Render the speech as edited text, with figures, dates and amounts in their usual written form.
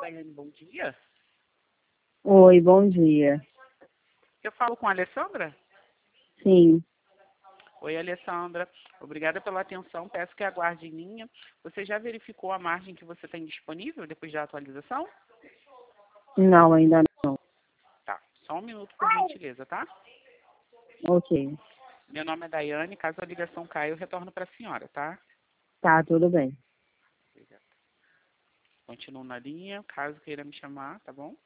Daiane, bom dia. Oi, bom dia. Eu falo com a Alessandra? Sim, Oi, Alessandra. Obrigada pela atenção. Peço que aguarde em linha. Você já verificou a margem que você tem disponível depois da atualização? não, ainda não. Tá. Só um minuto, por gentileza, tá? Ok, Meu nome é Daiane. Caso a ligação caia, eu retorno para a senhora, tá? tá, tudo bem. Obrigada. Continuo na linha, caso queira me chamar, tá bom?